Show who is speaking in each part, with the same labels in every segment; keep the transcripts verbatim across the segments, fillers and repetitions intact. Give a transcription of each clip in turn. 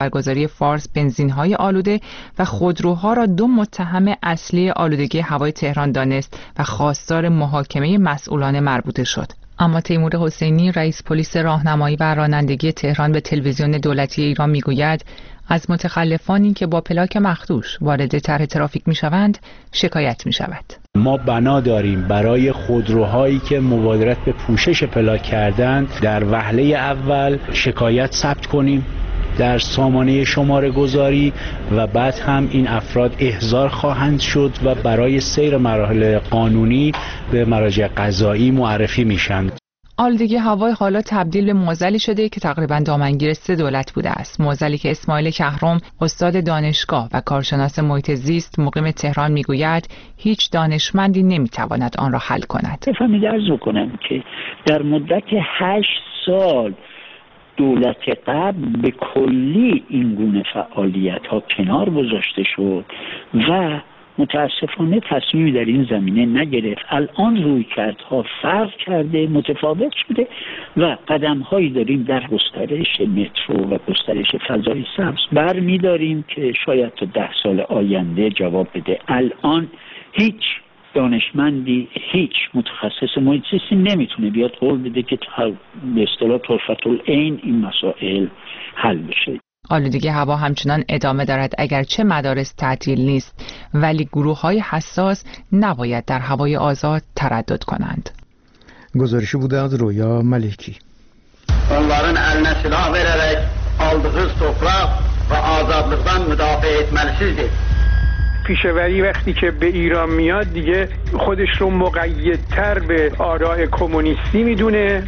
Speaker 1: برگزاری فارس بنزین‌های آلوده و خودروها را دو متهم اصلی آلودگی هوای تهران دانست و خواستار محاکمه مسئولان مربوطه شد. اما تیمور حسینی رئیس پلیس راهنمایی و رانندگی تهران به تلویزیون دولتی ایران میگوید از متخلفانی که با پلاک مخدوش وارد طرح ترافیک میشوند شکایت میشود.
Speaker 2: ما بنا داریم برای خودروهایی که مبادرت به پوشش پلاک کردند در وهله اول شکایت ثبت کنیم در سامانه شماره گذاری و بعد هم این افراد احضار خواهند شد و برای سیر مراحل قانونی به مراجع قضایی معرفی میشن.
Speaker 1: آلودگی هوای حالا تبدیل به معضلی شده که تقریبا دامنگیر سه دولت بوده است. معضلی که اسماعیل کهرم استاد دانشگاه و کارشناس محیط زیست مقیم تهران میگوید هیچ دانشمندی نمیتواند آن را حل کند.
Speaker 3: بفهمید عرض بکنم که در مدت هشت سال دولت قبل به کلی این گونه فعالیت ها کنار گذاشته شد و متاسفانه تصمیمی در این زمینه نگرفت. الان رویکردها فرق کرده، متفاوت شده و قدم هایی داریم در گسترش مترو و گسترش فضای سبز برمی‌داریم که شاید تا ده سال آینده جواب بده. الان هیچ دانشمندی، هیچ متخصص محیط زیستی نمیتونه بیاد قول بده که به اصطلاح طرفة العین این مسائل حل بشه.
Speaker 1: آلودگی هوا همچنان ادامه دارد اگرچه مدارس تعطیل نیست، ولی گروه‌های حساس نباید در هوای آزاد تردد کنند.
Speaker 4: گزارشی بوده از رویا ملکی.
Speaker 5: onların eline silah vererek aldığı toprak ve azadlıktan müdafaa etmelidir.
Speaker 6: پیشوری وقتی که به ایران میاد دیگه خودش رو مقیدتر به آراء کمونیستی میدونه.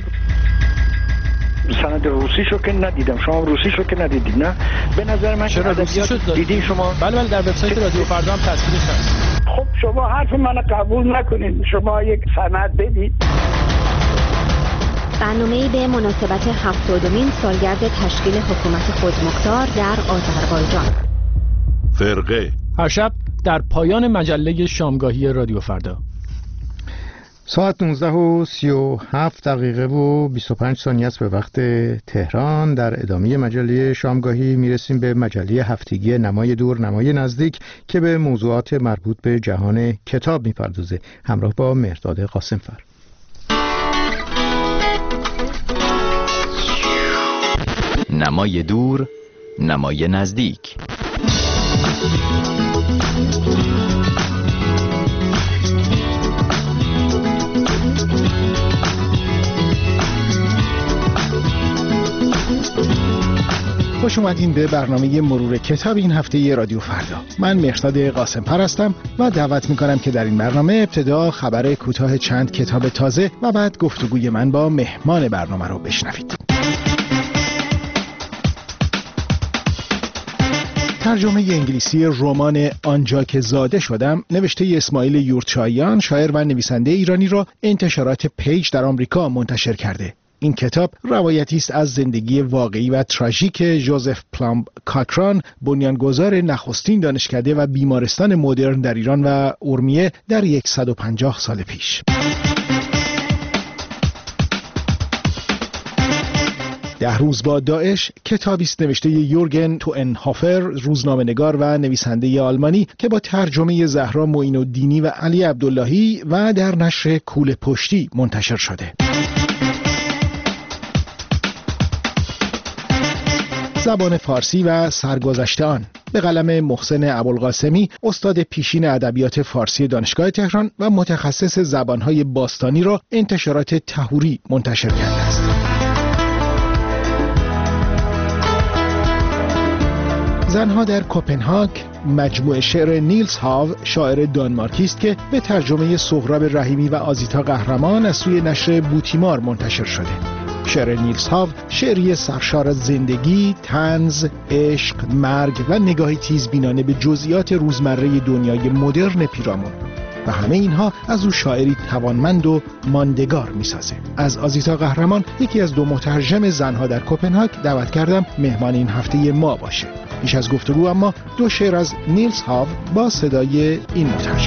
Speaker 7: سند روسیشو که ندیدم، شما روسیشو که ندیدید نه؟ به نظر من
Speaker 8: چرا روسیشو
Speaker 7: دیدین شما؟
Speaker 8: بله بله در وبسایت رادیو فردا هم تصویرش هست.
Speaker 7: خب شما حرف منو قبول نکنید، شما یک سند بدید.
Speaker 9: برنامه‌ای به مناسبت هفتادمین سالگرد تشکیل حکومت خودمختار در آذربایجان.
Speaker 10: فرقه
Speaker 8: هر شب در پایان مجله شامگاهی رادیو فردا.
Speaker 4: ساعت نوزده و سی و هفت دقیقه و بیست و پنج ثانیه است به وقت تهران. در ادامه مجله شامگاهی میرسیم به مجله هفتگی نمای دور نمای نزدیک که به موضوعات مربوط به جهان کتاب میپردازه. همراه با مهرداد قاسمفر.
Speaker 11: نمای دور نمای نزدیک.
Speaker 12: خوش اومدین به برنامه مرور کتاب این هفته رادیو فردا. من مهرداد قاسمپر هستم و دعوت میکنم که در این برنامه ابتدا خبر کوتاه چند کتاب تازه و بعد گفتگوی من با مهمان برنامه رو بشنوید. ترجمه انگلیسی رمان آنجا که زاده شدم نوشته اسماعیل یورتشاییان، شاعر و نویسنده ایرانی را انتشارات پیج در آمریکا منتشر کرده. این کتاب روایتی است از زندگی واقعی و تراژیک جوزف پلامب کاکران، بنیانگذار نخستین دانشکده و بیمارستان مدرن در ایران و اورمیه در صد و پنجاه سال پیش. ده روز با داعش کتابی است نوشته یورگن توئنهافر، روزنامه‌نگار و نویسنده آلمانی که با ترجمه زهرا معین‌الدینی و علی عبداللهی و در نشر کوله پشتی منتشر شده. زبان فارسی و سرگذشته آن به قلم محسن ابوالقاسمی، استاد پیشین ادبیات فارسی دانشگاه تهران و متخصص زبانهای باستانی را انتشارات طهوری منتشر کرده است. زنها در کوپنهاگ مجموعه شعر نیلز هاو، شاعر دانمارکی است که به ترجمه سهراب رحیمی و آزیتا قهرمان از سوی نشر بوتیمار منتشر شده. شعر نیلز هاو شعری سرشار از زندگی، طنز، عشق، مرگ و نگاهی تیزبینانه به جزئیات روزمره دنیای مدرن پیرامون و همه اینها از او شاعری توانمند و ماندگار می‌سازه. از آزیتا قهرمان، یکی از دو مترجم زنها در کوپنهاگ، دعوت کردم مهمان این هفته ما باشه. بیش از گفتگو اما دو شعر از نیلز هاو با صدای این مترجم.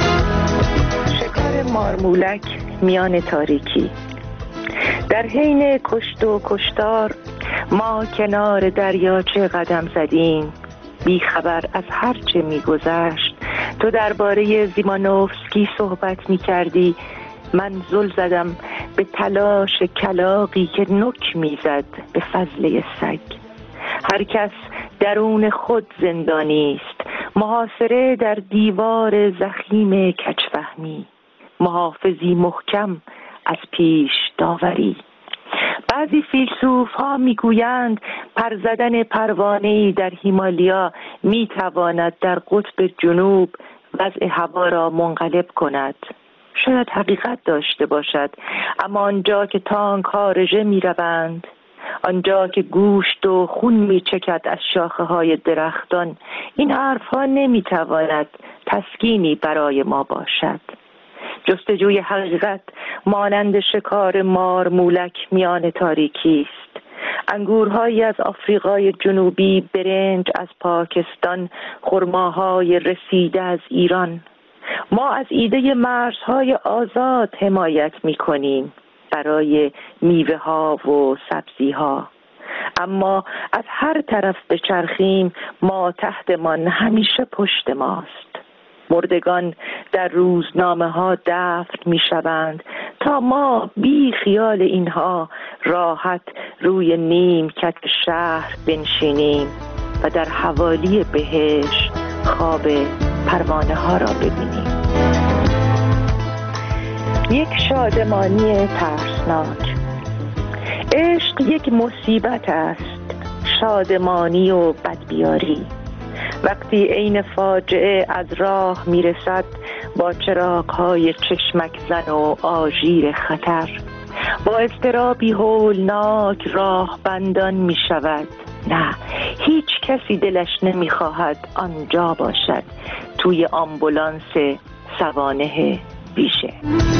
Speaker 13: شکار مارمولک میان تاریکی، در حین کشت و کشتار ما کنار دریاچه قدم زدیم، بی خبر از هر چه می گذشت. تو درباره زیمانوفسکی صحبت می کردی، من زل زدم به تلاش کلاغی که نک می زد به فضله سگ. هر کس درون خود زندانی است، محاصره در دیوار زخیم کجفهمی، محافظی محکم از پیش داوری. بعضی فیلسوف ها میگویند پر زدن پروانه‌ای در هیمالیا میتواند در قطب جنوب وضع هوا را منقلب کند. شاید حقیقت داشته باشد، اما آنجا که تانک ها رژه میروند، آنجا که گوشت و خون میچکد از شاخه های درختان، این حرف ها نمیتواند تسکینی برای ما باشد. جستجوی حقیقت مانند شکار مار مولک میان تاریکی است. انگورهایی از آفریقای جنوبی، برنج از پاکستان، خرماهای رسیده از ایران. ما از ایده مرزهای آزاد حمایت میکنیم برای میوه ها و سبزی ها، اما از هر طرف بچرخیم ما تحتمان همیشه پشت ماست. مردگان در روزنامه ها دفن می شوند تا ما بی خیال اینها راحت روی نیمکت شهر بنشینیم و در حوالی بهشت خواب پروانه ها را ببینیم. یک شادمانی ترسناک. عشق یک مصیبت است، شادمانی و بدبیاری. وقتی عین فاجعه از راه میرسد با چراغ‌های چشمک زن و آژیر خطر، با اضطرابی هولناک راه بندان می شود. نه، هیچ کسی دلش نمیخواهد آنجا باشد، توی آمبولانس سوانح بیشه.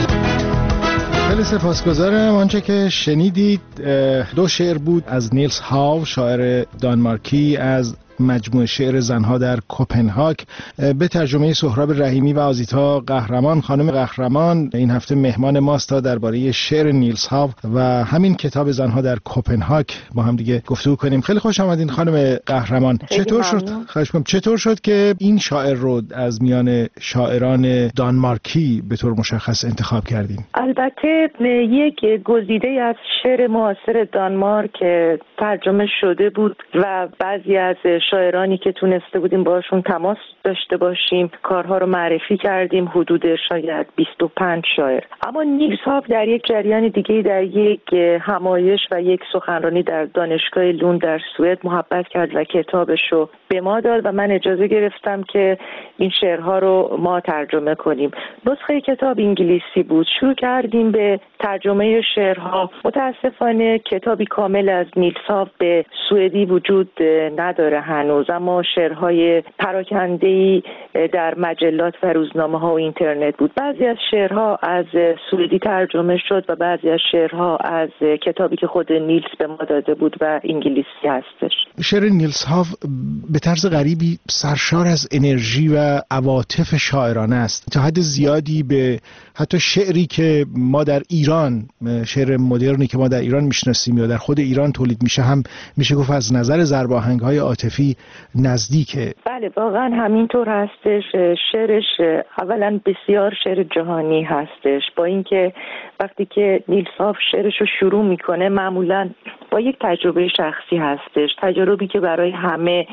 Speaker 12: خیلی سپاسگزارم. آنچه که شنیدید دو شعر بود از نیلز هاو، شاعر دانمارکی، از مجموعه شعر زنها در کوپنهاگ به ترجمه سهراب رحیمی و آزیتا قهرمان. خانم قهرمان این هفته مهمان ماست تا درباره شعر نیلز هاو و همین کتاب زنها در کوپنهاگ با هم دیگه گفتگو کنیم. خیلی خوش آمدین خانم قهرمان. چطور شد خواهش می‌کنم چطور شد که این شاعر رو از میان شاعران دانمارکی به طور مشخص انتخاب کردین؟
Speaker 13: البته یک گزیده از شعر معاصر دانمارک ترجمه شده بود و بعضی از شاعرانی که تونسته بودیم باشون تماس داشته باشیم کارها رو معرفی کردیم، حدود شاید بیست و پنج شاعر. اما نیلز هاو در یک جریان دیگه، در یک همایش و یک سخنرانی در دانشگاه لوند در سوئد محبت کرد و کتابش رو به ما داد و من اجازه گرفتم که این شعرها رو ما ترجمه کنیم. نسخه کتاب انگلیسی بود. شروع کردیم به ترجمه شعرها. متاسفانه کتابی کامل از نیلز هاو به سوئدی وجود نداره هنوز، اما شعرهای پراکنده‌ای در مجلات و روزنامه‌ها و اینترنت بود. بعضی از شعرها از سوئدی ترجمه شد و بعضی از شعرها از کتابی که خود نیلز به ما داده بود و انگلیسی هستش.
Speaker 12: شعر نیلز هاو به طرز غریبی سرشار از انرژی و عواطف شاعرانه است، تا حد زیادی به حتی شعری که ما در ایران، شعر مدرنی که ما در ایران میشناسیم یا در خود ایران تولید میشه، هم میشه گفت از نظر ضرب آهنگ‌های عاطفی نزدیکه.
Speaker 13: بله واقعا همینطور هستش. شعرش اولا بسیار شعر جهانی هستش، با اینکه وقتی که نیلز هاو شعرش رو شروع میکنه معمولا با یک تجربه شخصی هستش، تجربی که برای همه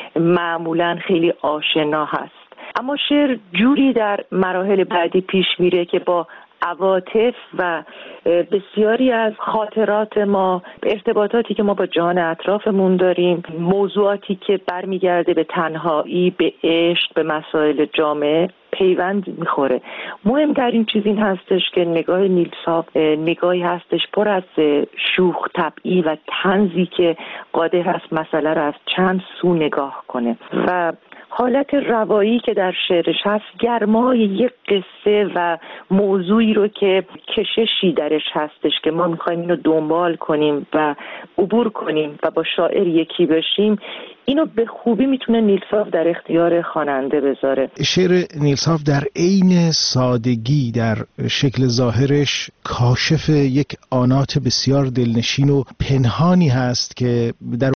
Speaker 13: معمولا خیلی آشنا هست، اما شعر جوری در مراحل بعدی پیش میره که با عواطف و بسیاری از خاطرات ما، ارتباطاتی که ما با جهان اطرافمون داریم، موضوعاتی که برمیگرده به تنهایی، به عشق، به مسائل جامعه پیوند میخوره. مهمترین چیز این هستش که نگاه نیلز هاو نگاهی هستش پر از شوخ طبعی و طنزی که قادر هست مسئله رو از چند سو نگاه کنه و حالت روایی که در شعرش هست، گرمای یک قصه و موضوعی رو که کششی درش هستش که ما میخوایم اینو دنبال کنیم و عبور کنیم و با شاعر یکی بشیم، اینو به خوبی میتونه نیلساف در اختیار خواننده بذاره.
Speaker 12: شعر نیلساف در عین سادگی در شکل ظاهرش کاشف یک آنات بسیار دلنشین و پنهانی هست که در